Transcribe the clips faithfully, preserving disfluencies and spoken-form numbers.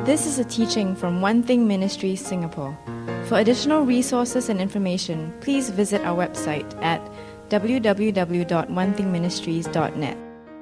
This is a teaching from One Thing Ministries, Singapore. For additional resources and information, please visit our website at w w w dot one thing ministries dot net.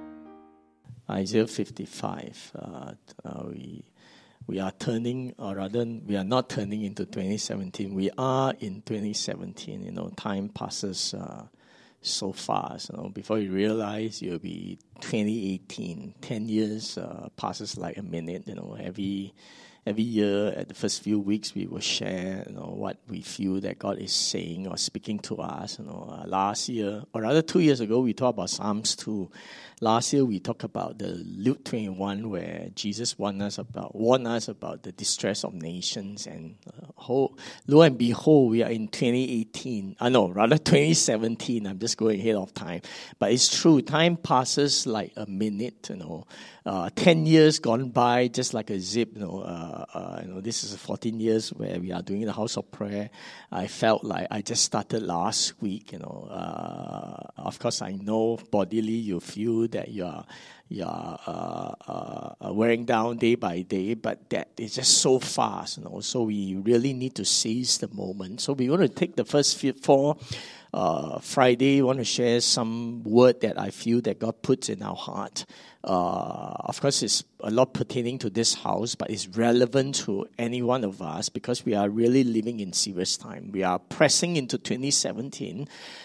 Isaiah fifty-five. Uh, uh, we we are turning, or rather, we are not turning into twenty seventeen. We are in twenty seventeen. You know, time passes uh, so fast. You know, before you realize, you'll be twenty eighteen. Ten years uh, passes like a minute. You know, every every year, at the first few weeks, we will share, you know, what we feel that God is saying or speaking to us. You know, uh, last year, or rather two years ago, we talked about Psalms two. Last year, we talked about the Luke twenty-one, where Jesus warned us about, warned us about the distress of nations. And uh, whole, lo and behold, we are in twenty eighteen. I uh, know, rather twenty seventeen. I'm just going ahead of time. But it's true, time passes like a minute, you know. Uh, ten years gone by just like a zip, you know. Uh, uh, you know, this is fourteen years where we are doing the house of prayer. I felt like I just started last week, you know. Uh, of course, I know bodily you feel that you are you are uh, uh, wearing down day by day, but that is just so fast, you know. So we really need to seize the moment. So we want to take the first few, four uh, Friday. I want to share some word that I feel that God puts in our heart. Uh, of course, it's a lot pertaining to this house, but it's relevant to any one of us because we are really living in serious time. We are pressing into twenty seventeen.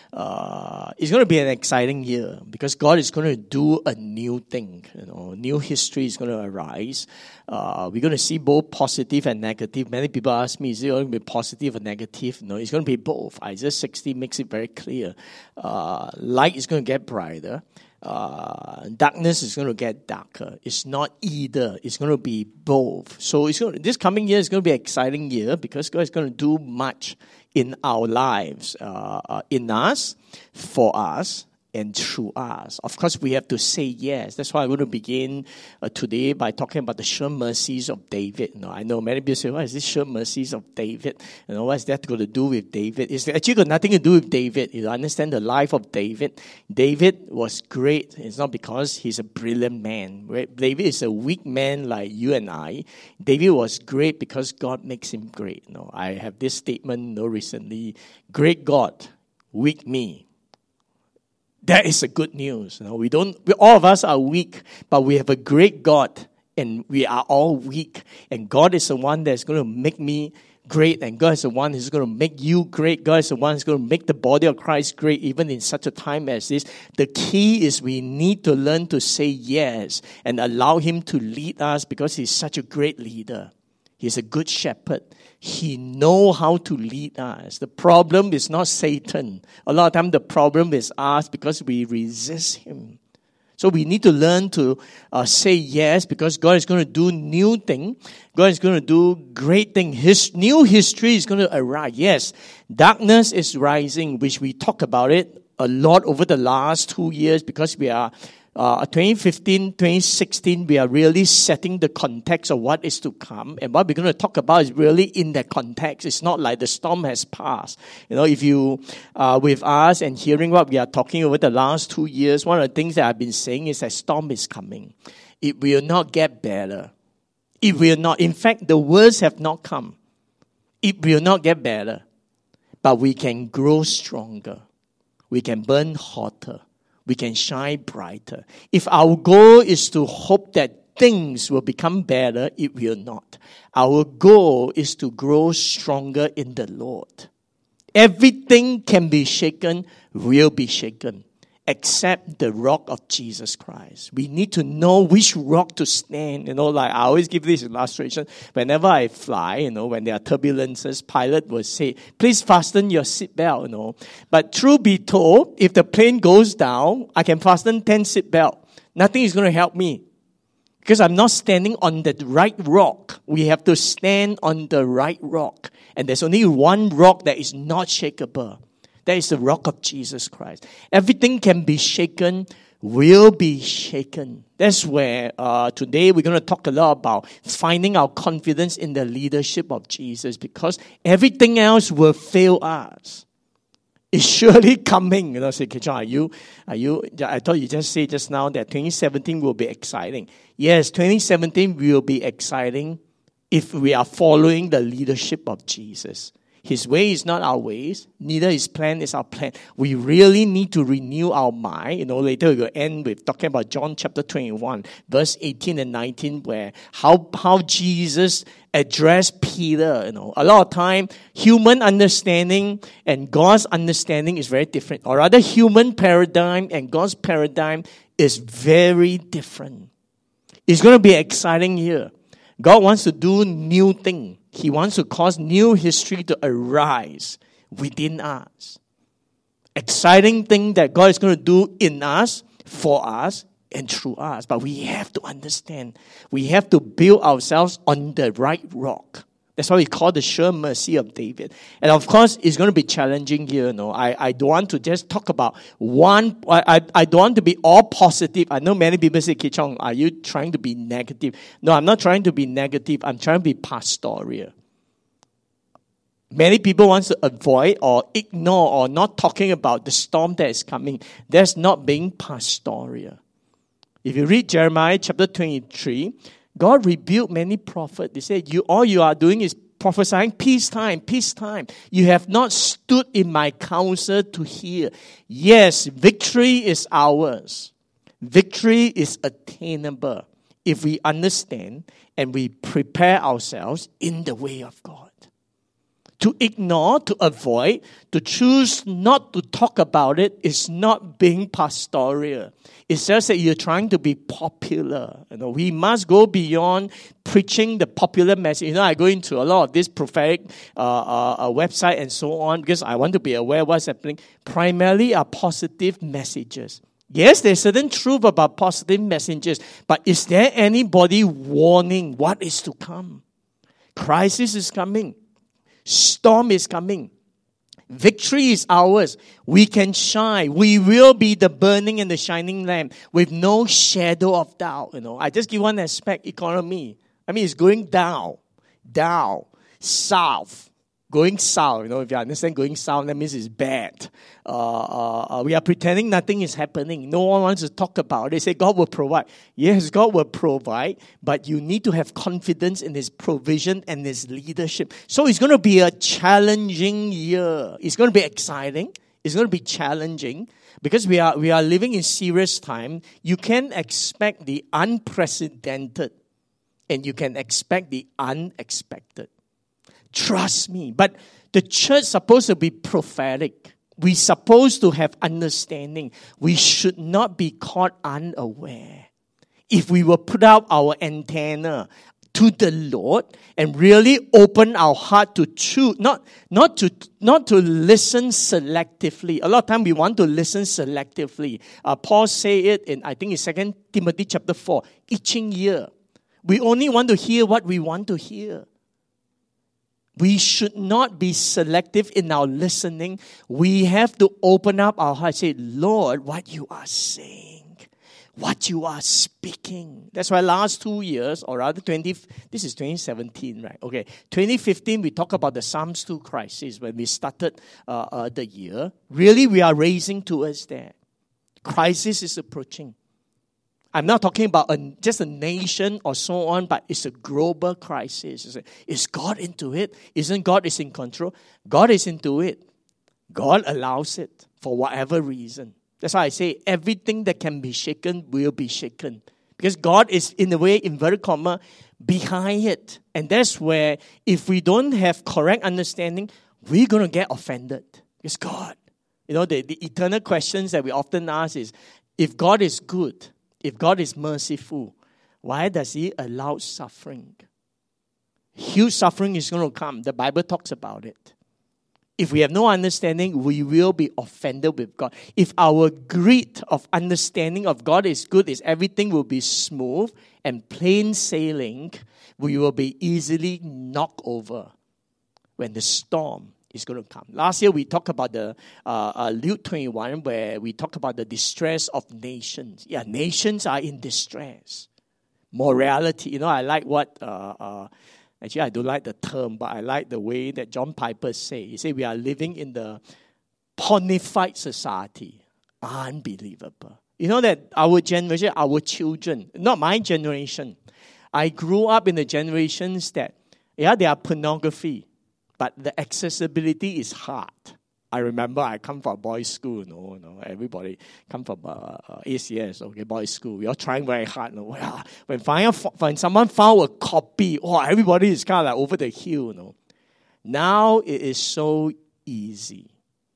Uh, it's going to be an exciting year because God is going to do a new thing. You know, new history is going to arise. Uh, we're going to see both positive and negative. Many people ask me, is it going to be positive or negative? No, it's going to be both. Isaiah sixty makes it very clear. Uh, light is going to get brighter. Uh, darkness is going to get darker. It's not either. It's going to be both. So it's going to, this coming year is going to be an exciting year because God is going to do much in our lives, uh, uh, in us, for us, and through us. Of course, we have to say yes. That's why I'm going to begin uh, today by talking about the sure mercies of David. You know, I know many people say, what is this sure mercies of David? You know, what's that got to do with David? It's actually got nothing to do with David. You understand the life of David. David was great. It's not because he's a brilliant man. Right? David is a weak man like you and I. David was great because God makes him great. You know, I have this statement you know, recently, great God, weak me. That is a good news. You know, we don't. We, all of us are weak, but we have a great God, and we are all weak. And God is the one that's going to make me great, and God is the one who's going to make you great. God is the one who's going to make the body of Christ great, even in such a time as this. The key is we need to learn to say yes and allow Him to lead us because He's such a great leader. He's a good shepherd. He knows how to lead us. The problem is not Satan. A lot of times the problem is us because we resist him. So we need to learn to uh, say yes because God is going to do new thing. God is going to do great thing. His new history is going to arise. Yes, darkness is rising, which we talk about it a lot over the last two years because we are Uh, twenty fifteen, twenty sixteen, we are really setting the context of what is to come. And what we're going to talk about is really in that context. It's not like the storm has passed. You know, if you are with us and hearing what we are talking over the last two years, one of the things that I've been saying is that storm is coming. It will not get better. It will not. In fact, the worst have not come. It will not get better. But we can grow stronger. We can burn hotter. We can shine brighter. If our goal is to hope that things will become better, it will not. Our goal is to grow stronger in the Lord. Everything can be shaken, will be shaken, except the rock of Jesus Christ. We need to know which rock to stand. You know, like I always give this illustration. Whenever I fly, you know, when there are turbulences, pilot will say, please fasten your seatbelt, you know. But truth be told, if the plane goes down, I can fasten ten seatbelts. Nothing is going to help me. Because I'm not standing on the right rock. We have to stand on the right rock. And there's only one rock that is not shakeable. That is the rock of Jesus Christ. Everything can be shaken, will be shaken. That's where uh, today we're going to talk a lot about finding our confidence in the leadership of Jesus because everything else will fail us. It's surely coming. You know, say, Kechon, are you, are you, I thought you just said just now that twenty seventeen will be exciting. Yes, twenty seventeen will be exciting if we are following the leadership of Jesus. His way is not our ways, neither his plan is our plan. We really need to renew our mind. You know, later we will end with talking about John chapter twenty-one, verse eighteen and nineteen, where how, how Jesus addressed Peter. You know, a lot of time, human understanding and God's understanding is very different. Or rather, human paradigm and God's paradigm is very different. It's going to be exciting here. God wants to do new things. He wants to cause new history to arise within us. Exciting thing that God is going to do in us, for us, and through us. But we have to understand. We have to build ourselves on the right rock. That's why we call the sure mercy of David. And of course, it's going to be challenging here. You know, I, I don't want to just talk about one. I, I don't want to be all positive. I know many people say, Kee Chong, are you trying to be negative? No, I'm not trying to be negative. I'm trying to be pastoral. Many people want to avoid or ignore or not talking about the storm that is coming. That's not being pastoral. If you read Jeremiah chapter twenty-three, God rebuked many prophets. They said, "You all you are doing is prophesying peacetime, peacetime. You have not stood in my counsel to hear." Yes, victory is ours. Victory is attainable if we understand and we prepare ourselves in the way of God. To ignore, to avoid, to choose not to talk about it is not being pastoral. It's just that you're trying to be popular. You know, we must go beyond preaching the popular message. You know, I go into a lot of this prophetic uh, uh, uh, website and so on because I want to be aware of what's happening. Primarily are positive messages. Yes, there's certain truth about positive messages, but is there anybody warning what is to come? Crisis is coming. Storm is coming. Victory is ours. We can shine. We will be the burning and the shining lamp with no shadow of doubt. You know, I just give one aspect, economy. I mean, it's going down, down, south, going south. You know, if you understand going south, that means it's bad. Uh, uh, uh, we are pretending nothing is happening. No one wants to talk about it. They say God will provide. Yes, God will provide, but you need to have confidence in His provision and His leadership. So it's going to be a challenging year. It's going to be exciting. It's going to be challenging because we are we are living in serious time. You can expect the unprecedented, and you can expect the unexpected. Trust me. But the church is supposed to be prophetic. We're supposed to have understanding. We should not be caught unaware. If we will put out our antenna to the Lord and really open our heart to choose, not, not, to, not to listen selectively. A lot of time we want to listen selectively. Uh, Paul say it in, I think, in Second Timothy chapter four, itching ear. We only want to hear what we want to hear. We should not be selective in our listening. We have to open up our heart and say, Lord, what you are saying, what you are speaking. That's why last two years, or rather twenty, this is twenty seventeen, right? Okay, twenty fifteen, we talk about the Psalms two crisis when we started uh, uh, the year. Really, we are raising towards that. Crisis is approaching. I'm not talking about a, just a nation or so on, but it's a global crisis. Is God into it? Isn't God is in control? God is into it. God allows it for whatever reason. That's why I say everything that can be shaken will be shaken. Because God is, in a way, inverted comma, behind it. And that's where, if we don't have correct understanding, we're going to get offended. It's God. You know, the, the eternal questions that we often ask is, if God is good, if God is merciful, why does He allow suffering? Huge suffering is going to come. The Bible talks about it. If we have no understanding, we will be offended with God. If our greed of understanding of God is good, is everything will be smooth and plain sailing, we will be easily knocked over when the storm is going to come. Last year, we talked about the uh, uh, Luke twenty-one, where we talked about the distress of nations. Yeah, nations are in distress. Morality. You know, I like what, uh, uh, actually, I don't like the term, but I like the way that John Piper say. He said, we are living in the pornified society. Unbelievable. You know that our generation, our children, not my generation, I grew up in the generations that, yeah, there are pornography, but the accessibility is hard. I remember I come from a boys' school, you know, you know everybody come from uh, A C S, okay, boys' school. We are trying very hard. You know, yeah. When find, when someone found a copy, oh, everybody is kind of like over the hill, you know. Now it is so easy.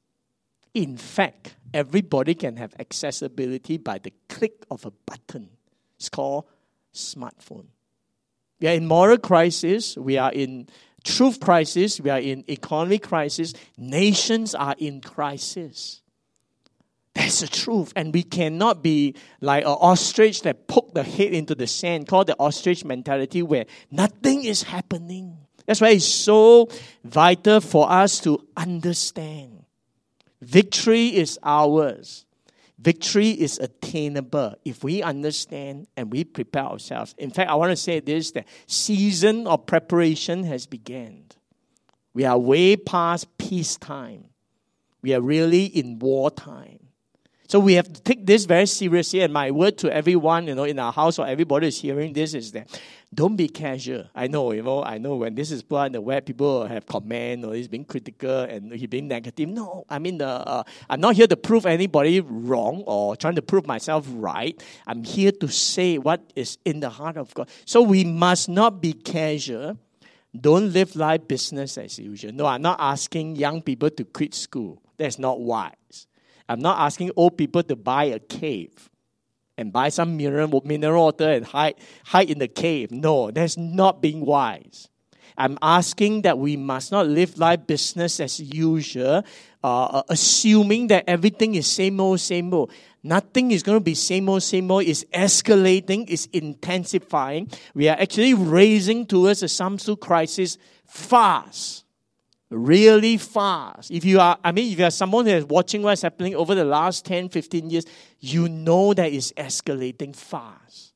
In fact, everybody can have accessibility by the click of a button. It's called smartphone. We are in moral crisis. We are in truth crisis. We are in economic crisis. Nations are in crisis. That's the truth. And we cannot be like an ostrich that poked the head into the sand, called the ostrich mentality, where nothing is happening. That's why it's so vital for us to understand. Victory is ours. Victory is attainable if we understand and we prepare ourselves. In fact, I want to say this, the season of preparation has begun. We are way past peacetime. We are really in wartime. So we have to take this very seriously. And my word to everyone, you know, in our house or everybody is hearing this is that don't be casual. I know, you know, I know when this is put on the web, people have comment or he's being critical and he's being negative. No, I mean, the, uh, I'm not here to prove anybody wrong or trying to prove myself right. I'm here to say what is in the heart of God. So we must not be casual. Don't live life business as usual. No, I'm not asking young people to quit school. That's not wise. I'm not asking old people to buy a cave and buy some mineral, mineral water and hide, hide in the cave. No, that's not being wise. I'm asking that we must not live life business as usual, uh, assuming that everything is same old, same old. Nothing is going to be same old, same old. It's escalating, it's intensifying. We are actually raising towards a Samsu crisis fast. Really fast. If you are, I mean, if you are someone who is watching what's happening over the last ten, fifteen years, you know that it's escalating fast.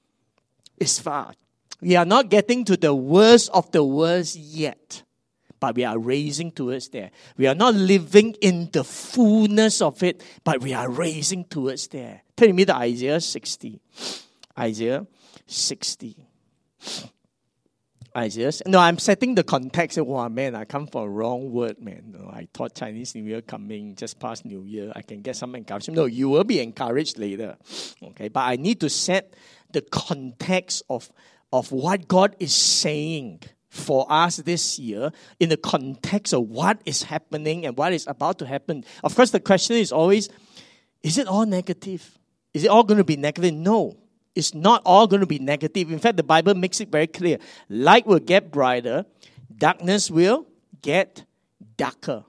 It's fast. We are not getting to the worst of the worst yet, but we are raising towards there. We are not living in the fullness of it, but we are raising towards there. Tell me the Isaiah sixty. Isaiah sixty. Isaiah. No, I'm setting the context. Wow, man, I come from a wrong word, man. No, I thought Chinese New Year coming, just past New Year, I can get some encouragement. No, you will be encouraged later. Okay, but I need to set the context of, of what God is saying for us this year in the context of what is happening and what is about to happen. Of course, the question is always, is it all negative? Is it all going to be negative? No. It's not all going to be negative. In fact, the Bible makes it very clear. Light will get brighter. Darkness will get darker.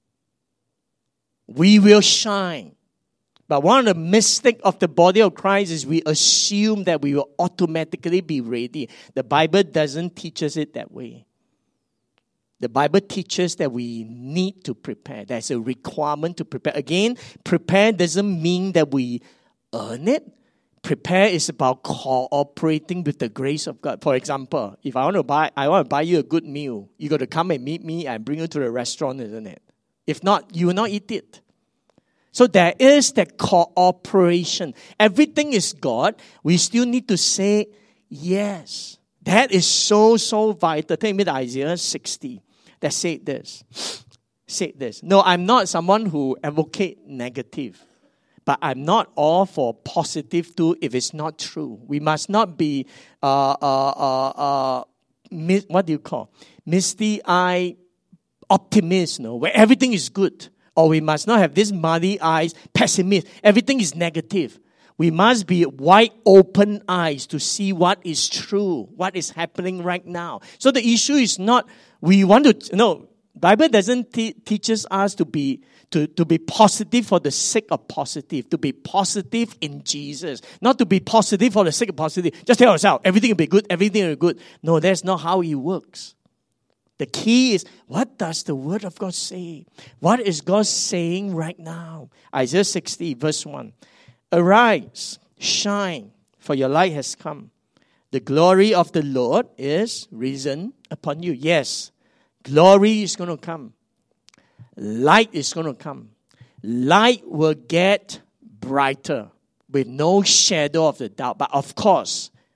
We will shine. But one of the mistakes of the body of Christ is we assume that we will automatically be ready. The Bible doesn't teach us it that way. The Bible teaches that we need to prepare. There's a requirement to prepare. Again, prepare doesn't mean that we earn it. Prepare is about cooperating with the grace of God. For example, if I want to buy, I want to buy you a good meal, you got to come and meet me and bring you to the restaurant, isn't it? If not, you will not eat it. So there is that cooperation. Everything is God. We still need to say yes. That is so, so vital. Take me to Isaiah sixty. That said this. Said this. No, I'm not someone who advocate negative. But I'm not all for positive too if it's not true. We must not be, uh, uh, uh, uh, mis- what do you call? Misty-eyed optimist, no? Where everything is good. Or we must not have this muddy eyes, pessimist. Everything is negative. We must be wide open eyes to see what is true, what is happening right now. So the issue is not, we want to, no, Bible doesn't te- teaches us to be To, to be positive for the sake of positive. To be positive in Jesus. Not to be positive for the sake of positive. Just tell yourself, everything will be good, everything will be good. No, that's not how it works. The key is, what does the Word of God say? What is God saying right now? Isaiah sixty, verse one. Arise, shine, for your light has come. The glory of the Lord is risen upon you. Yes, glory is going to come. Light is going to come. Light will get brighter with no shadow of the doubt. But of course,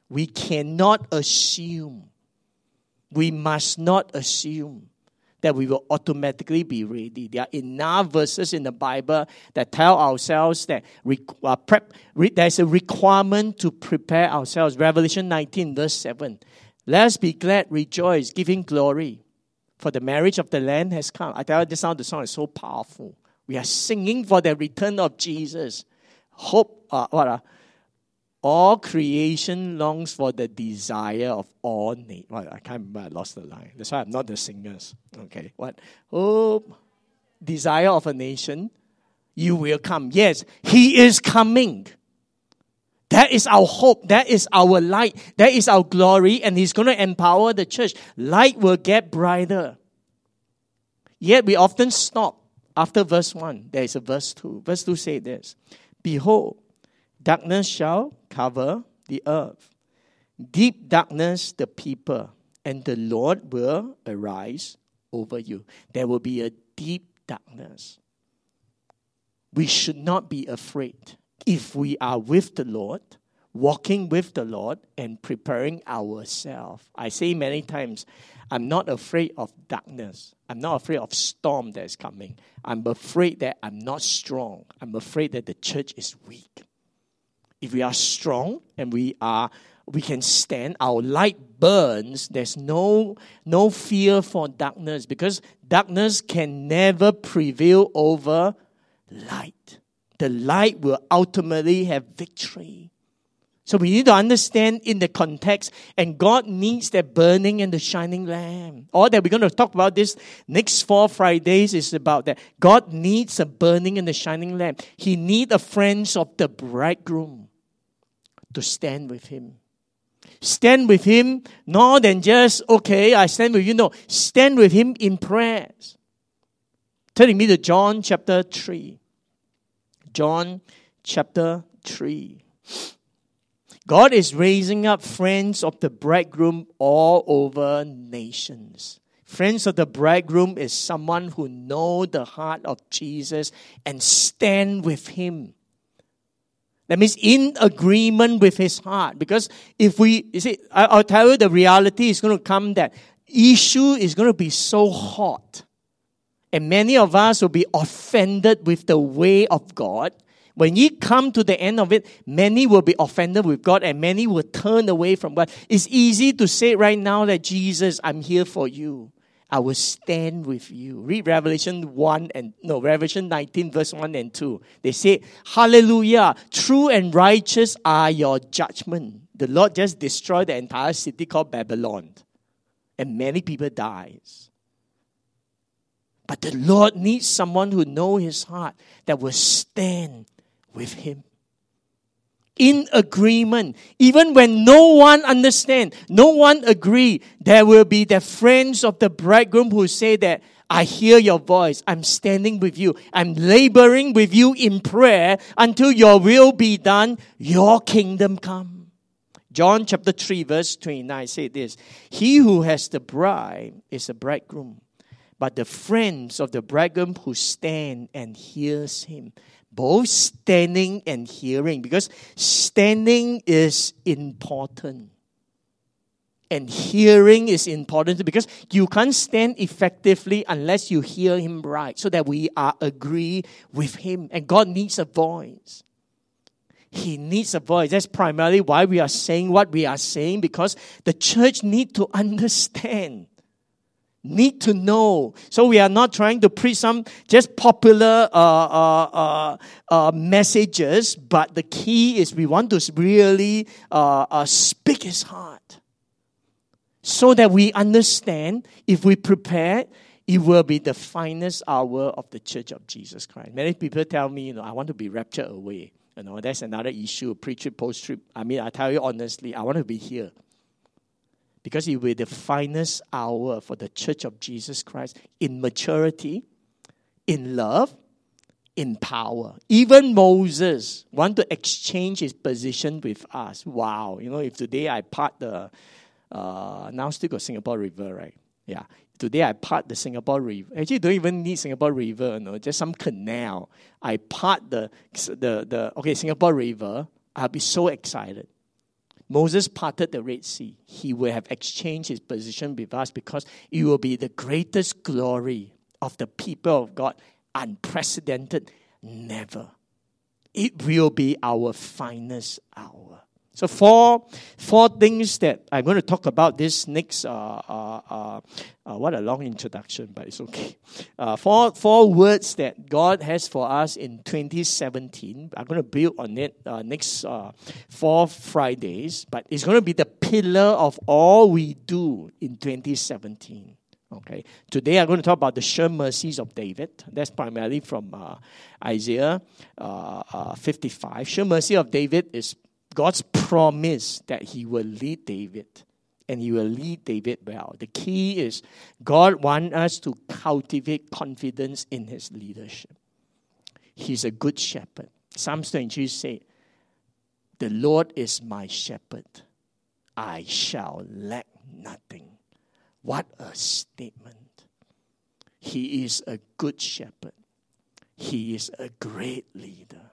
We cannot assume. We must not assume that we will automatically be ready. There are enough verses in the Bible that tell ourselves that we, uh, prep, re, there's a requirement to prepare ourselves. Revelation nineteen, verse seven. Let us be glad, rejoice, giving glory, for the marriage of the Lamb has come. I tell you, this sound, the song is so powerful. We are singing for the return of Jesus. Hope, uh, what? Uh, all creation longs for the desire of all nations. Well, I can't remember, I lost the line. That's why I'm not the singers. Okay, what? Hope, desire of a nation, you will come. Yes, He is coming. That is our hope. That is our light. That is our glory. And He's going to empower the church. Light will get brighter. Yet we often stop after verse one. There is a verse two. Verse two says this. Behold, darkness shall cover the earth. Deep darkness the people. And the Lord will arise over you. There will be a deep darkness. We should not be afraid. If we are with the Lord, walking with the Lord, and preparing ourselves. I say many times, I'm not afraid of darkness. I'm not afraid of storm that is coming. I'm afraid that I'm not strong. I'm afraid that the church is weak. If we are strong and we are, we can stand, our light burns, there's no, no fear for darkness, because darkness can never prevail over light. The light will ultimately have victory. So we need to understand in the context, and God needs that burning and the shining lamp. All that we're going to talk about this next four Fridays is about that. God needs a burning and the shining lamp. He needs the friends of the bridegroom to stand with Him. Stand with Him, more than just, okay, I stand with you. No, stand with Him in prayers. Turning me to John chapter three. John chapter three. God is raising up friends of the bridegroom all over nations. Friends of the bridegroom is someone who know the heart of Jesus and stand with Him. That means in agreement with His heart. Because if we, you see, I'll tell you the reality is going to come that issue is going to be so hot. And many of us will be offended with the way of God. When you come to the end of it, many will be offended with God and many will turn away from God. It's easy to say right now that Jesus, I'm here for you. I will stand with you. Read Revelation one and no Revelation nineteen verse one and two. They say, hallelujah, true and righteous are your judgment. The Lord just destroyed the entire city called Babylon. And many people dies. But the Lord needs someone who knows His heart that will stand with Him. In agreement. Even when no one understands, no one agree, there will be the friends of the bridegroom who say that, I hear your voice. I'm standing with you. I'm laboring with you in prayer until your will be done, your kingdom come. John chapter three verse twenty-nine say this. He who has the bride is a bridegroom. But the friends of the bridegroom who stand and hears him. Both standing and hearing. Because standing is important. And hearing is important. Because you can't stand effectively unless you hear him right. So that we are agree with him. And God needs a voice. He needs a voice. That's primarily why we are saying what we are saying. Because the church needs to understand. Need to know. So we are not trying to preach some just popular uh, uh, uh, uh, messages, but the key is we want to really uh, uh, speak His heart. So that we understand, if we prepare, it will be the finest hour of the Church of Jesus Christ. Many people tell me, you know, I want to be raptured away. You know, that's another issue, pre-trip, post-trip. I mean, I tell you honestly, I want to be here. Because it will be the finest hour for the Church of Jesus Christ in maturity, in love, in power. Even Moses want to exchange his position with us. Wow. You know, if today I part the, uh, now still got Singapore River, right? Yeah. Today I part the Singapore River. Actually, don't even need Singapore River, you know, just some canal. I part the, the, the okay, Singapore River. I'll be so excited. Moses parted the Red Sea. He will have exchanged his position with us because it will be the greatest glory of the people of God. Unprecedented. Never. It will be our finest hour. So four, four things that I'm going to talk about this next, uh, uh, uh, uh, what a long introduction, but it's okay. Uh, four, four words that God has for us in twenty seventeen. I'm going to build on it uh, next uh, four Fridays, but it's going to be the pillar of all we do in twenty seventeen. Okay. Today I'm going to talk about the sure mercies of David. That's primarily from uh, Isaiah uh, uh, fifty-five. Sure mercy of David is God's promise that he will lead David, and he will lead David well. The key is God wants us to cultivate confidence in his leadership. He's a good shepherd. Psalms twenty-three says, "The Lord is my shepherd. I shall lack nothing." What a statement. He is a good shepherd. He is a great leader.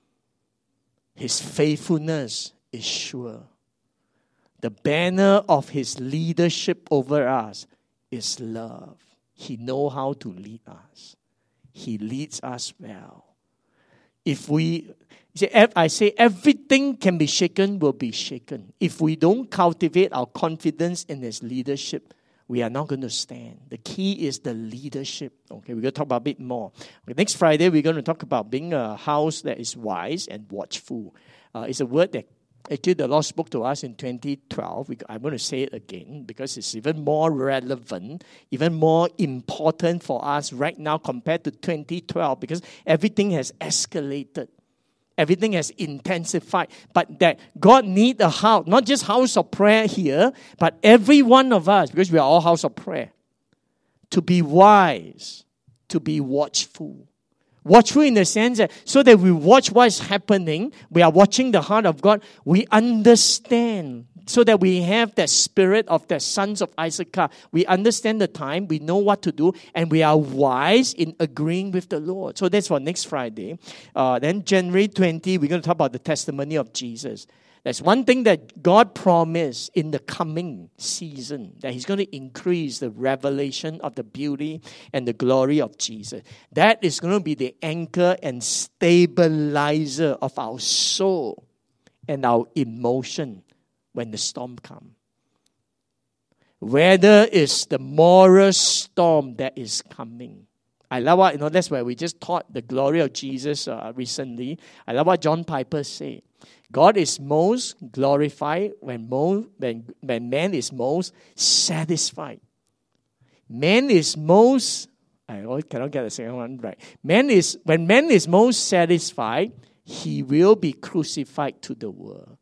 His faithfulness is sure. The banner of his leadership over us is love. He knows how to lead us. He leads us well. If we, I say everything can be shaken, will be shaken. If we don't cultivate our confidence in his leadership, we are not going to stand. The key is the leadership. Okay, we're going to talk about a bit more. Okay, next Friday, we're going to talk about being a house that is wise and watchful. Uh, it's a word that actually the Lord spoke to us in twenty twelve. We, I'm going to say it again because it's even more relevant, even more important for us right now compared to twenty twelve because everything has escalated. Everything has intensified. But that God needs a house, not just house of prayer here, but every one of us, because we are all house of prayer, to be wise, to be watchful. Watchful in the sense that so that we watch what is happening, we are watching the heart of God, we understand. So that we have that spirit of the sons of Issachar. We understand the time, we know what to do, and we are wise in agreeing with the Lord. So that's for next Friday. Uh, then January twentieth, we're going to talk about the testimony of Jesus. There's one thing that God promised in the coming season, that he's going to increase the revelation of the beauty and the glory of Jesus. That is going to be the anchor and stabilizer of our soul and our emotion when the storm comes. Whether it's the moral storm that is coming. I love what, you know, that's where we just taught the glory of Jesus uh, recently. I love what John Piper said. God is most glorified when, mo- when, when man is most satisfied. Man is most, I cannot get the second one right. Man is, when man is most satisfied, he will be crucified to the world.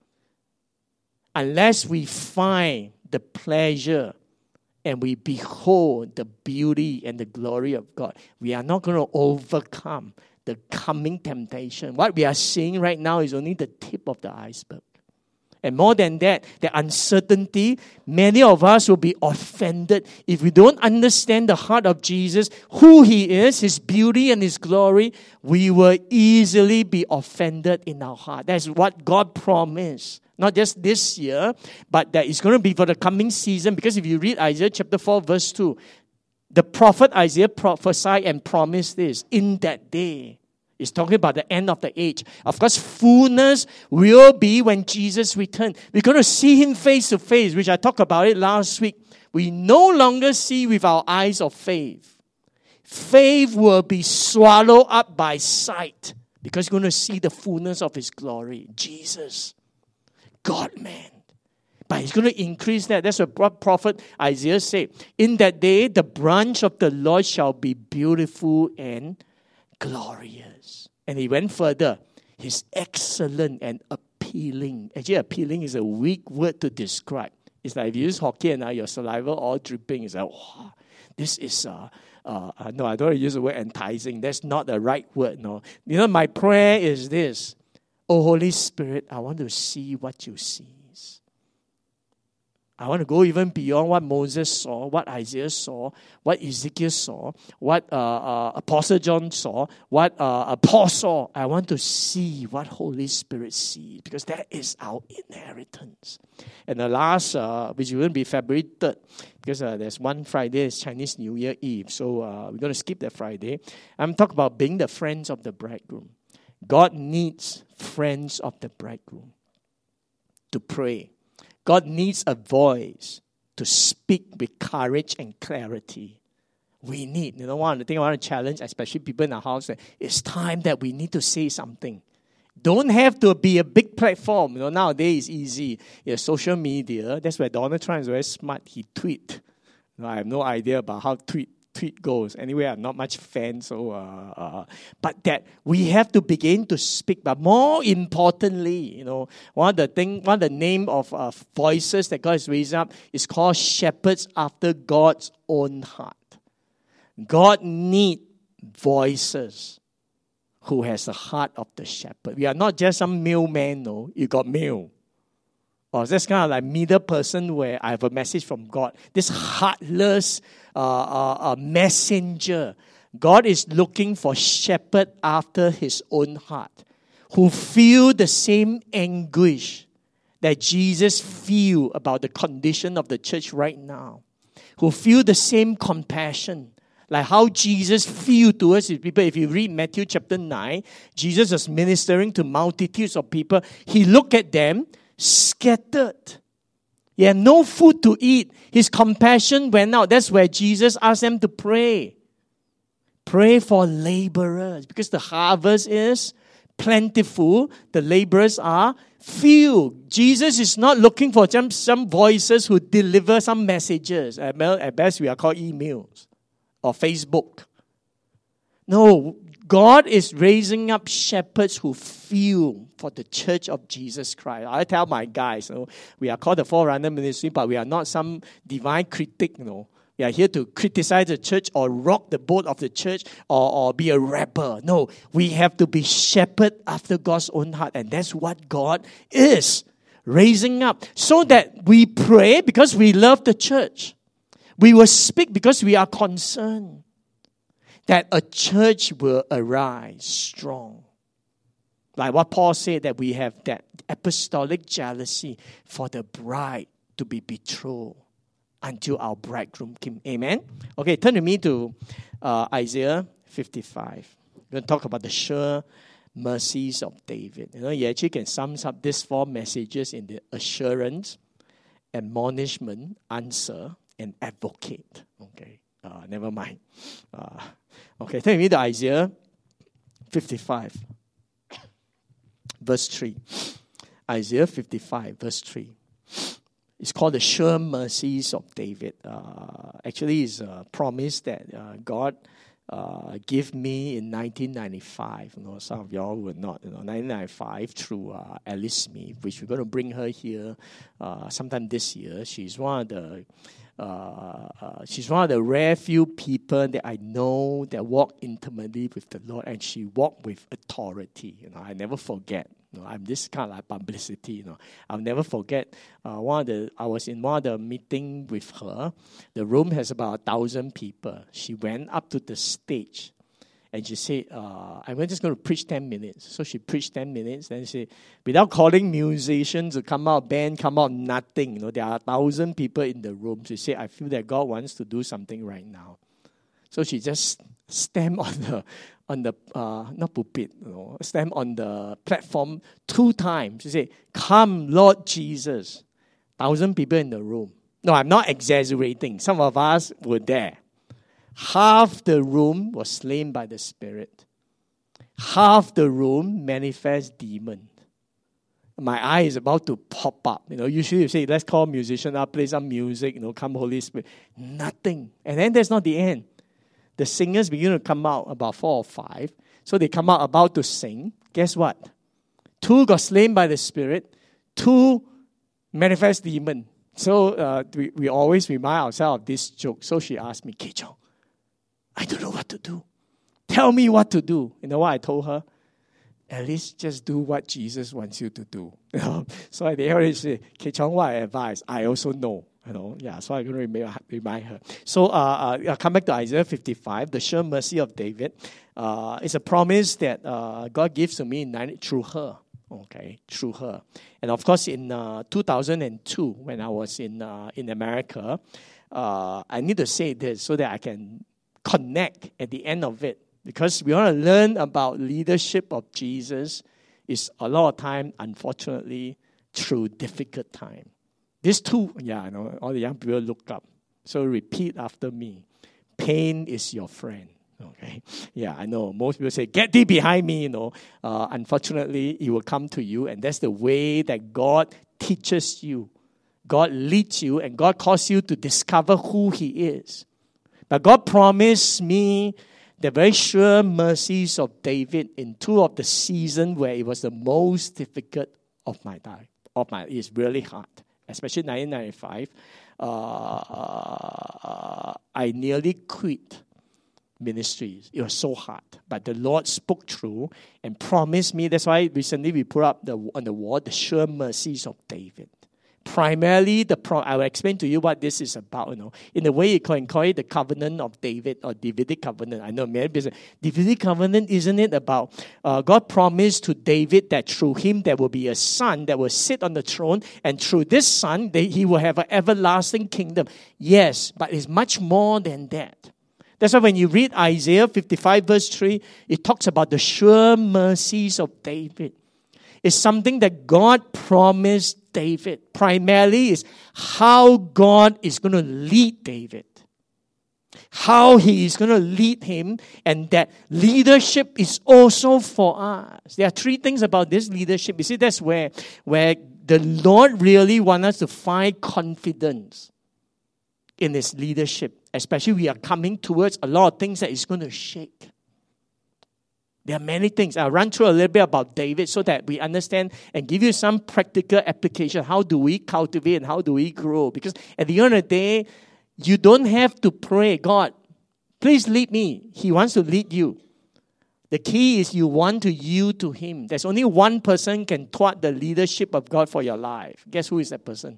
Unless we find the pleasure and we behold the beauty and the glory of God, we are not going to overcome the coming temptation. What we are seeing right now is only the tip of the iceberg. And more than that, the uncertainty, many of us will be offended if we don't understand the heart of Jesus, who he is, his beauty and his glory. We will easily be offended in our heart. That's what God promised. Not just this year, but that it's going to be for the coming season. Because if you read Isaiah chapter four, verse two, the prophet Isaiah prophesied and promised this. In that day, it's talking about the end of the age. Of course, fullness will be when Jesus returns. We're going to see him face to face, which I talked about it last week. We no longer see with our eyes of faith. Faith will be swallowed up by sight because you're going to see the fullness of his glory. Jesus. God-man. But he's going to increase that. That's what prophet Isaiah said. In that day, the branch of the Lord shall be beautiful and glorious. And he went further. He's excellent and appealing. Actually, appealing is a weak word to describe. It's like if you use Hokkien, uh, your saliva all dripping. It's like, wow, this is... Uh, Uh, no, I don't want to use the word enticing. That's not the right word. No, you know, my prayer is this. Oh, Holy Spirit, I want to see what you see. I want to go even beyond what Moses saw, what Isaiah saw, what Ezekiel saw, what uh, uh, Apostle John saw, what uh, Paul saw. I want to see what Holy Spirit sees, because that is our inheritance. And the last, uh, which will be February third, because uh, there's one Friday, it's Chinese New Year Eve. So uh, we're going to skip that Friday. I'm talking about being the friends of the bridegroom. God needs friends of the bridegroom to pray. God needs a voice to speak with courage and clarity. We need, you know, one of the things I want to challenge, especially people in our house, that it's time that we need to say something. Don't have to be a big platform. You know, nowadays it's easy. Yeah, social media, that's where Donald Trump is very smart. He tweet. You know, I have no idea about how tweet tweet goes. Anyway, I'm not much fan, so uh, uh, but that we have to begin to speak. But more importantly, you know, one of the thing, one of the name of uh, voices that God is raising up is called shepherds after God's own heart. God needs voices who has the heart of the shepherd. We are not just some mailman, no. You got mail. Or that's kind of like middle person where I have a message from God. This heartless uh, uh, uh, messenger. God is looking for shepherd after his own heart, who feel the same anguish that Jesus feel about the condition of the church right now, who feel the same compassion. Like how Jesus feel towards his people. If you read Matthew chapter nine, Jesus was ministering to multitudes of people. He looked at them, scattered. He had no food to eat. His compassion went out. That's where Jesus asked them to pray. Pray for laborers, because the harvest is plentiful. The laborers are few. Jesus is not looking for some, some voices who deliver some messages. At best, we are called emails or Facebook. No, God is raising up shepherds who feel for the church of Jesus Christ. I tell my guys, you know, we are called the Forerunner Ministry, but we are not some divine critic. You know. We are here to criticize the church or rock the boat of the church or, or be a rebel. No, we have to be shepherd after God's own heart. And that's what God is raising up. So that we pray because we love the church. We will speak because we are concerned that a church will arise strong. Like what Paul said, that we have that apostolic jealousy for the bride to be betrothed until our bridegroom came. Amen? Okay, turn to me to uh, Isaiah fifty-five. We're going to talk about the sure mercies of David. You know, you actually can sum up these four messages in the assurance, admonishment, answer, and advocate. Okay, uh, never mind. Uh, okay, turn to me to Isaiah fifty-five, verse three. Isaiah fifty-five, verse three. It's called the sure mercies of David. Uh, actually, it's a promise that uh, God uh, gave me in nineteen ninety-five. You know, some of y'all would not. You know, nineteen ninety-five through uh, Alice Smith, which we're going to bring her here uh, sometime this year. She's one of the uh, uh, she's one of the rare few people that I know that walk intimately with the Lord, and she walked with authority. You know, I never forget. You know, I'm this kind of like publicity. You know, I'll never forget. Uh, one of the I was in one of the meeting with her. The room has about a thousand people. She went up to the stage, and she said, uh, "I'm just going to preach ten minutes." So she preached ten minutes. Then she said, without calling musicians to come out, band come out, nothing. You know, there are a thousand people in the room. She said, "I feel that God wants to do something right now." So she just stamped on the on the uh, not pulpit, you know, stand on the platform two times. She said, "Come, Lord Jesus." Thousand people in the room. No, I'm not exaggerating. Some of us were there. Half the room was slain by the Spirit. Half the room manifest demon. My eye is about to pop up. You know, usually you say, "Let's call a musician up, play some music, you know, come Holy Spirit." Nothing. And then that's not the end. The singers begin to come out, about four or five. So they come out about to sing. Guess what? Two got slain by the Spirit. Two manifest demon. So uh, we, we always remind ourselves of this joke. So she asked me, "Kay Chong, I don't know what to do. Tell me what to do." You know what I told her? at least just do what Jesus wants you to do. You know? So they always say, K Chong, what I advise, I also know. You know, yeah, so I'm going to remind her. So uh, uh, come back to Isaiah fifty-five, the sure mercy of David. Uh, it's a promise that uh, God gives to me through her. Okay, through her. And of course, in uh, two thousand two, when I was in uh, in America, uh, I need to say this so that I can connect at the end of it. Because we want to learn about leadership of Jesus is a lot of time, unfortunately, through difficult time. These two, yeah, I know, all the young people look up. So repeat after me. Pain is your friend. Okay, yeah, I know. Most people say, get thee behind me, you know. Uh, unfortunately, it will come to you, and that's the way that God teaches you. God leads you, and God calls you to discover who He is. But God promised me the very sure mercies of David in two of the seasons where it was the most difficult of my life. Of my, it's really hard, especially nineteen ninety-five. Uh, I nearly quit ministries. It was so hard. But the Lord spoke through and promised me. That's why recently we put up the, on the wall the sure mercies of David. Primarily, the pro- I will explain to you what this is about. You know, in the way you can call it the covenant of David or Davidic covenant. I know many people say, Davidic covenant, isn't it about uh, God promised to David that through him there will be a son that will sit on the throne, and through this son they, he will have an everlasting kingdom. Yes, but it's much more than that. That's why when you read Isaiah fifty-five verse three, it talks about the sure mercies of David. It's something that God promised David. Primarily is how God is going to lead David. How He is going to lead him, and that leadership is also for us. There are three things about this leadership. You see, that's where, where the Lord really wants us to find confidence in His leadership. Especially we are coming towards a lot of things that is going to shake. There are many things. I'll run through a little bit about David so that we understand and give you some practical application. How do we cultivate and how do we grow? Because at the end of the day, you don't have to pray, God, please lead me. He wants to lead you. The key is you want to yield to Him. There's only one person can thwart the leadership of God for your life. Guess who is that person?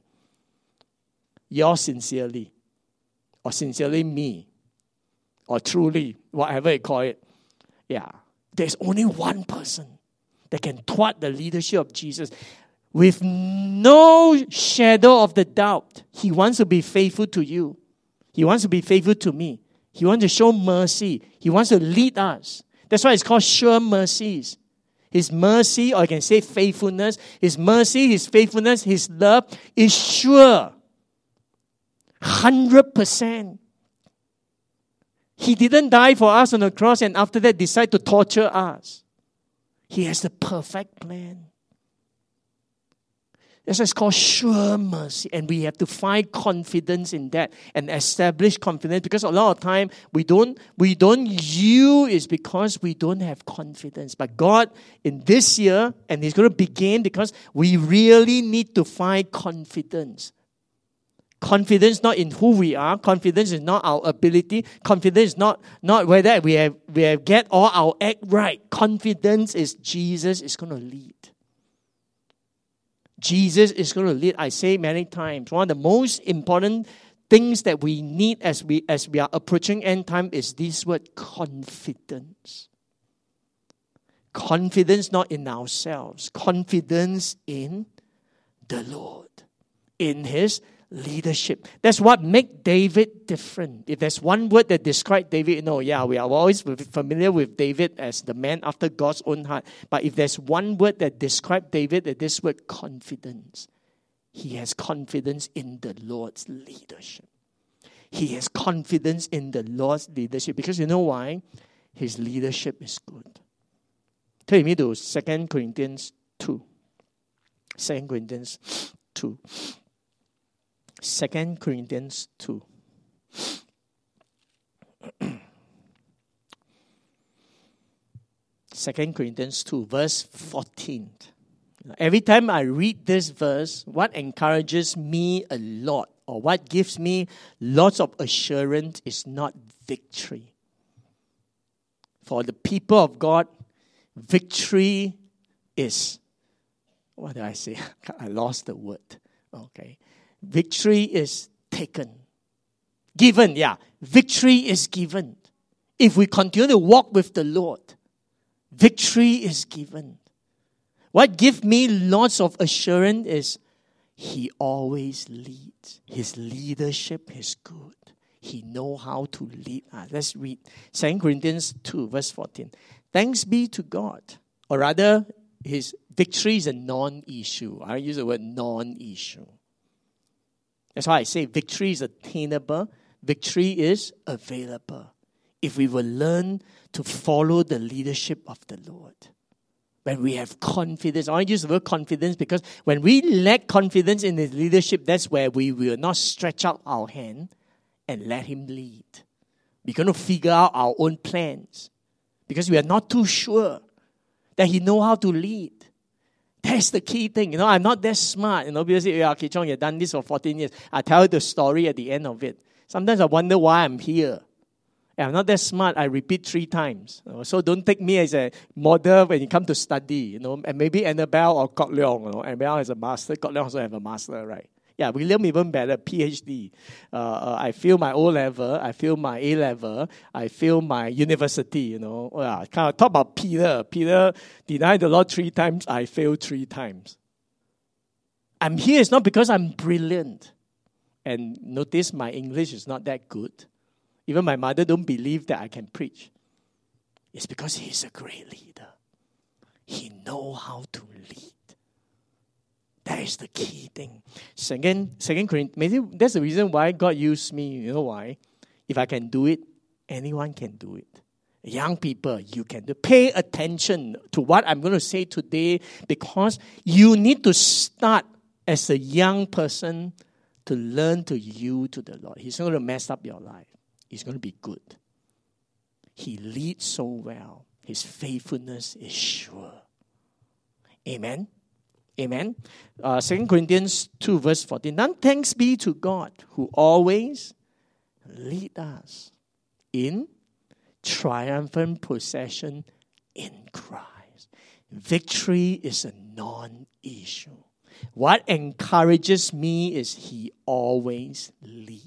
Yours sincerely. Or sincerely me. Or truly, whatever you call it. Yeah. There's only one person that can thwart the leadership of Jesus. With no shadow of the doubt, He wants to be faithful to you. He wants to be faithful to me. He wants to show mercy. He wants to lead us. That's why it's called sure mercies. His mercy, or I can say faithfulness, His mercy, His faithfulness, His love is sure. one hundred percent. He didn't die for us on the cross and after that decide to torture us. He has the perfect plan. That's why it's called sure mercy. And we have to find confidence in that and establish confidence, because a lot of time we don't we don't yield is because we don't have confidence. But God in this year, and He's going to begin because we really need to find confidence. Confidence not in who we are. Confidence is not our ability. Confidence is not, not whether we have we have get all our act right. Confidence is Jesus is going to lead. Jesus is going to lead. I say many times, one of the most important things that we need as we as we are approaching end time is this word, confidence. Confidence not in ourselves. Confidence in the Lord. In His leadership. That's what makes David different. If there's one word that describes David, you know, yeah, we are always familiar with David as the man after God's own heart. But if there's one word that describes David, that this word, confidence. He has confidence in the Lord's leadership. He has confidence in the Lord's leadership. Because you know why? His leadership is good. Turn me to Second Corinthians two. Second Corinthians two. Second Corinthians two. Second Corinthians two, verse fourteen. Every time I read this verse, what encourages me a lot, or what gives me lots of assurance, is not victory. For the people of God, victory is, what did I say? I lost the word. Okay. Victory is taken. Given, yeah. Victory is given. If we continue to walk with the Lord, victory is given. What gives me lots of assurance is He always leads. His leadership is good. He knows how to lead us. Let's read Second Corinthians two, verse fourteen. Thanks be to God. Or rather, His victory is a non-issue. I use the word non-issue. That's why I say victory is attainable. Victory is available. If we will learn to follow the leadership of the Lord. When we have confidence. I use the word confidence because when we lack confidence in His leadership, that's where we will not stretch out our hand and let Him lead. We're going to figure out our own plans because we are not too sure that He knows how to lead. That's the key thing. You know, I'm not that smart. You know, because yeah, Kee Chong, you've done this for fourteen years. I tell you the story at the end of it. Sometimes I wonder why I'm here. I'm not that smart. I repeat three times. You know, so don't take me as a model when you come to study. You know, and maybe Annabelle or Kok Leong. You know, Annabelle has a master. Kok Leong also have a master, right? Yeah, William even better, PhD. Uh, uh, I fail my O-level. I fail my A-level. I fail my university, you know. Well, kind of talk about Peter. Peter denied the Lord three times. I failed three times. I'm here. It's not because I'm brilliant. And notice my English is not that good. Even my mother don't believe that I can preach. It's because He's a great leader. He knows how to lead. That is the key thing. Second, second Corinthians, maybe that's the reason why God used me. You know why? If I can do it, anyone can do it. Young people, you can do. Pay attention to what I'm going to say today because you need to start as a young person to learn to yield to the Lord. He's not going to mess up your life. He's going to be good. He leads so well. His faithfulness is sure. Amen. Amen. Uh, Second Corinthians two, verse fourteen. None thanks be to God who always lead us in triumphant possession in Christ. Victory is a non-issue. What encourages me is He always leads.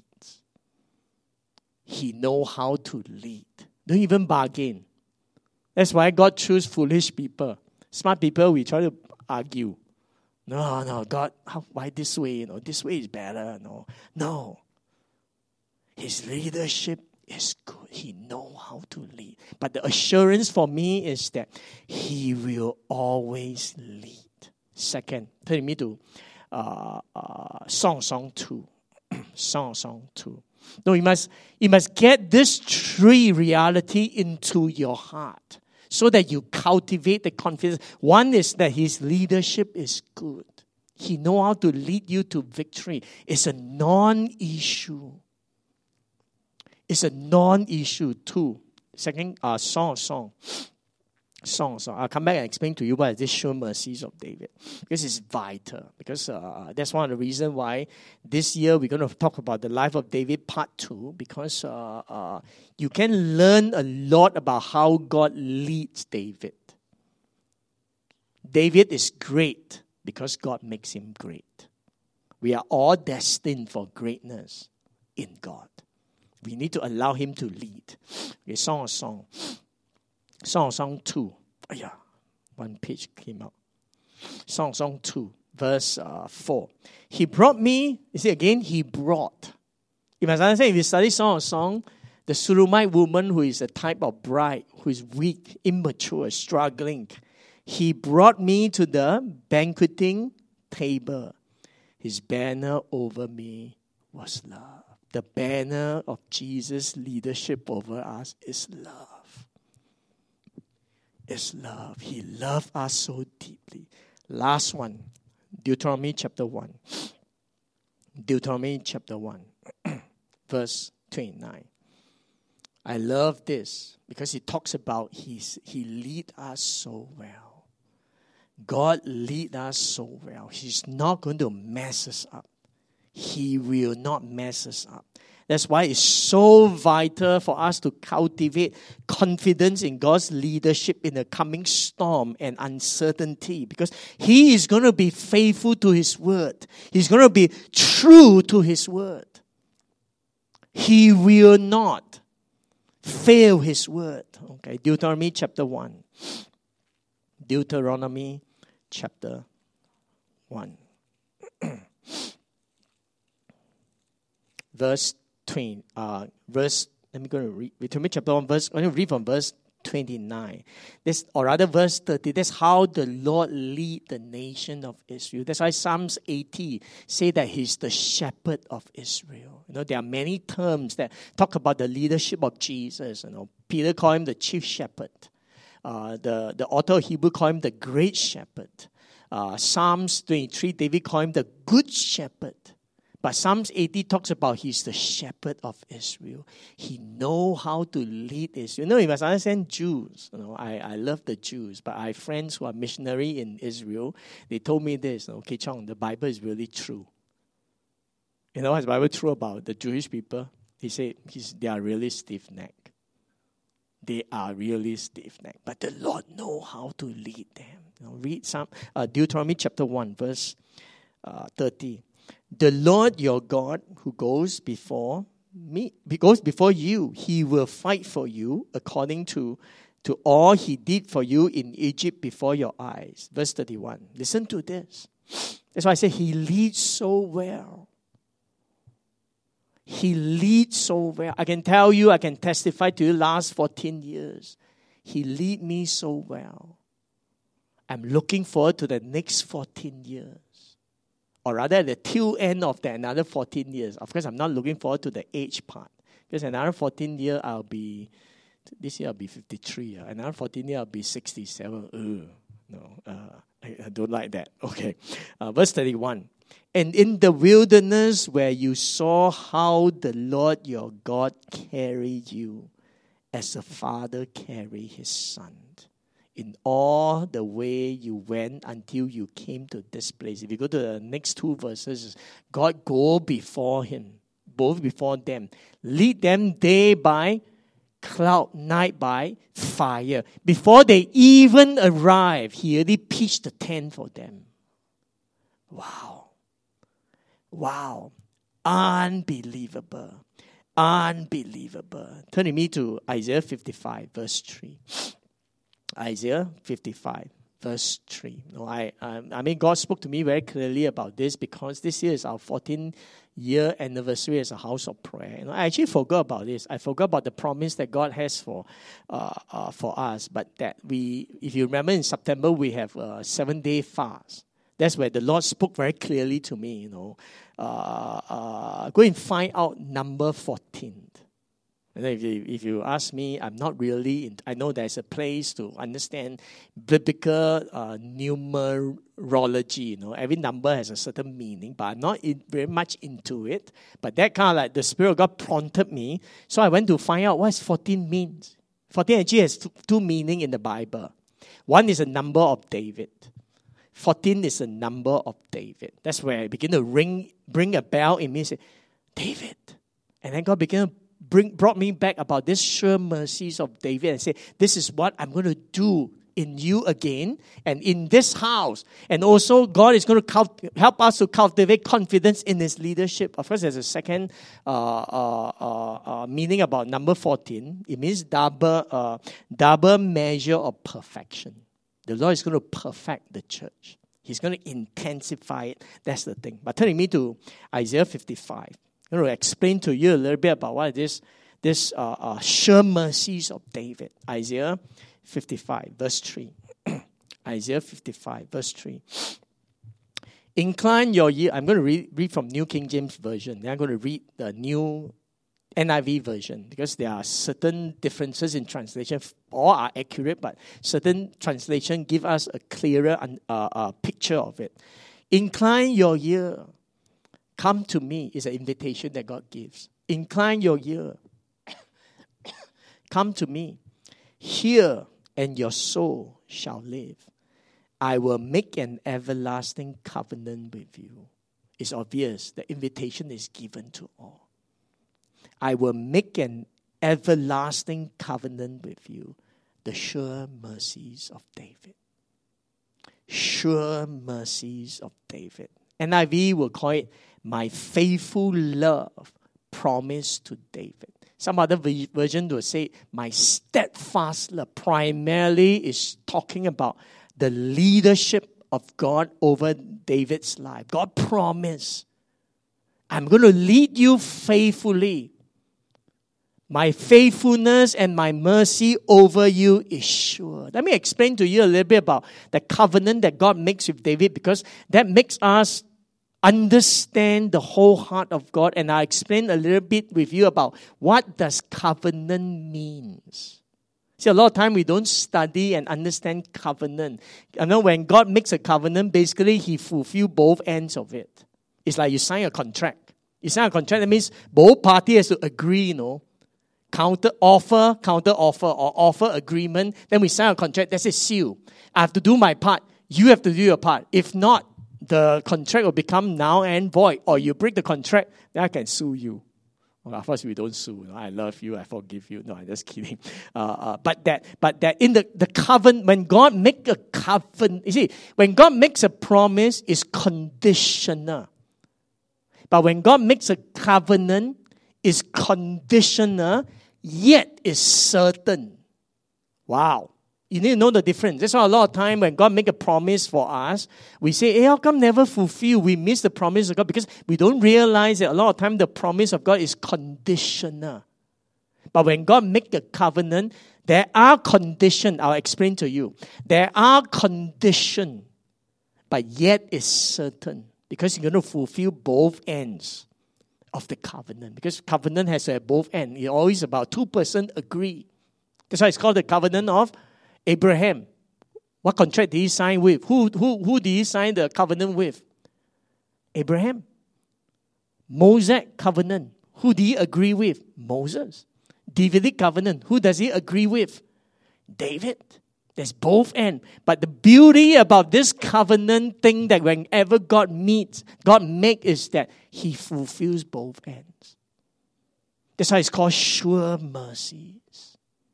He knows how to lead. Don't even bargain. That's why God chose foolish people. Smart people, we try to argue. No, no, God, how, why this way? You know, this way is better. No, no. His leadership is good. He knows how to lead. But the assurance for me is that He will always lead. Second, turn me to uh, uh, Song Song two. Song Song two. No, you must, you must get this three reality into your heart so that you cultivate the confidence. One is that His leadership is good. He knows how to lead you to victory. It's a non-issue. It's a non-issue too. Second, uh, Song of Song. Song of Song. I'll come back and explain to you what is this sure mercies of David. Because it's vital. Because uh, that's one of the reasons why this year we're going to talk about the life of David part two. Because uh, uh, you can learn a lot about how God leads David. David is great because God makes him great. We are all destined for greatness in God. We need to allow Him to lead. Okay, Song of Song. Song of Song two. Oh yeah, one page came out. Song of Song two, verse uh, four. He brought me, you see again, He brought. You must understand, if you study Song of Song, the Shulamite woman who is a type of bride, who is weak, immature, struggling, He brought me to the banqueting table. His banner over me was love. The banner of Jesus' leadership over us is love. It's love. He loved us so deeply. Last one, Deuteronomy chapter one. Deuteronomy chapter one, verse twenty-nine. I love this because he talks about his, He lead us so well. God lead us so well. He's not going to mess us up. He will not mess us up. That's why it's so vital for us to cultivate confidence in God's leadership in the coming storm and uncertainty, because He is going to be faithful to His word. He's going to be true to His word. He will not fail His word. Okay, Deuteronomy chapter one. Deuteronomy chapter one. Verse twenty. Uh, verse. Let me go to read. Deuteronomy chapter one. Verse. I'm going to read from verse twenty-nine. This, or rather, verse thirty. That's how the Lord lead the nation of Israel. That's why Psalms eighty say that He's the shepherd of Israel. You know, there are many terms that talk about the leadership of Jesus. You know, Peter called Him the chief shepherd. Uh, the the author of Hebrew called Him the great shepherd. Uh, Psalms twenty-three, David called Him the good shepherd. But Psalms eighty talks about He's the shepherd of Israel. He knows how to lead Israel. You know, you must understand Jews. You know, I, I love the Jews, but I have friends who are missionary in Israel. They told me this, you know, Kay Chong, the Bible is really true. You know what's the Bible true about the Jewish people? He said he's, they are really stiff-necked. They are really stiff-necked. But the Lord knows how to lead them. You know, read some uh, Deuteronomy chapter one, verse uh, thirty. The Lord your God who goes before me, goes before you, He will fight for you according to, to all He did for you in Egypt before your eyes. Verse thirty-one. Listen to this. That's why I say He leads so well. He leads so well. I can tell you, I can testify to you last fourteen years. He lead me so well. I'm looking forward to the next fourteen years. Or rather, the tail end of the another fourteen years. Of course, I'm not looking forward to the age part. Because another fourteen years, I'll be, this year I'll be fifty-three. Uh, another fourteen years, I'll be sixty-seven. Ugh, no, uh, I, I don't like that. Okay. Uh, verse thirty-one. And in the wilderness where you saw how the Lord your God carried you as a father carried his son, in all the way you went until you came to this place. If you go to the next two verses, God go before him, both before them. Lead them day by cloud, night by fire. Before they even arrive, He already pitched the tent for them. Wow. Wow. Unbelievable. Unbelievable. Turn with me to Isaiah fifty-five, verse three. Isaiah fifty-five, verse three. No, I, um, I mean, God spoke to me very clearly about this because this year is our fourteen-year anniversary as a house of prayer. You know, I actually forgot about this. I forgot about the promise that God has for uh, uh, for us. But that we, if you remember, in September we have a seven-day fast. That's where the Lord spoke very clearly to me. You know, uh, uh, go and find out number fourteen. And if you, if you ask me, I'm not really, in, I know there's a place to understand biblical uh, numerology. You know, every number has a certain meaning, but I'm not in, very much into it. But that kind of like the Spirit of God prompted me. So I went to find out what fourteen means. fourteen actually has two, two meanings in the Bible. One is a number of David. fourteen is a number of David. That's where I begin to ring, bring a bell in me and say, David. And then God began to Bring, brought me back about this sure mercies of David and say, this is what I'm going to do in you again and in this house. And also God is going to cult- help us to cultivate confidence in His leadership. Of course, there's a second uh, uh, uh, uh, meaning about number fourteen. It means double, uh, double measure of perfection. The Lord is going to perfect the church. He's going to intensify it. That's the thing. But turning me to Isaiah fifty-five. I'm going to explain to you a little bit about what it is, this uh, uh, sure mercies of David. Isaiah fifty-five, verse three. Isaiah fifty-five, verse three. Incline your ear. I'm going to read, read from New King James Version. Then I'm going to read the New N I V Version because there are certain differences in translation. All are accurate, but certain translation give us a clearer uh, uh, picture of it. Incline your ear. Come to me is an invitation that God gives. Incline your ear. Come to me. Hear, and your soul shall live. I will make an everlasting covenant with you. It's obvious the invitation is given to all. I will make an everlasting covenant with you. The sure mercies of David. Sure mercies of David. N I V will call it my faithful love promised to David. Some other version will say my steadfast love. Primarily is talking about the leadership of God over David's life. God promised, I'm going to lead you faithfully. My faithfulness and my mercy over you is sure. Let me explain to you a little bit about the covenant that God makes with David, because that makes us understand the whole heart of God. And I'll explain a little bit with you about what does covenant means. See, a lot of time we don't study and understand covenant. You know, when God makes a covenant, basically He fulfills both ends of it. It's like you sign a contract. You sign a contract, that means both parties has to agree, you know. Counter offer, counter offer, or offer agreement. Then we sign a contract. That's a seal. I have to do my part. You have to do your part. If not, the contract will become null and void. Or you break the contract, then I can sue you. Well, of course, we don't sue. I love you. I forgive you. No, I'm just kidding. Uh, uh, but that, but that in the, the covenant, when God makes a covenant, you see, when God makes a promise, it's conditional. But when God makes a covenant, it's conditional, yet is certain. Wow. You need to know the difference. That's why a lot of time when God make a promise for us, we say, hey, how come never fulfill? We miss the promise of God because we don't realize that a lot of time the promise of God is conditional. But when God make a covenant, there are conditions. I'll explain to you. There are conditions, but yet is certain. Because you're going to fulfill both ends of the covenant. Because covenant has to have both ends. It's always about two persons agree. That's why it's called the covenant of Abraham. What contract did he sign with? Who, who, who did he sign the covenant with? Abraham. Moses covenant. Who did he agree with? Moses. Davidic covenant. Who does he agree with? David. There's both ends. But the beauty about this covenant thing that whenever God meets, God makes is that He fulfills both ends. That's why it's called sure mercies.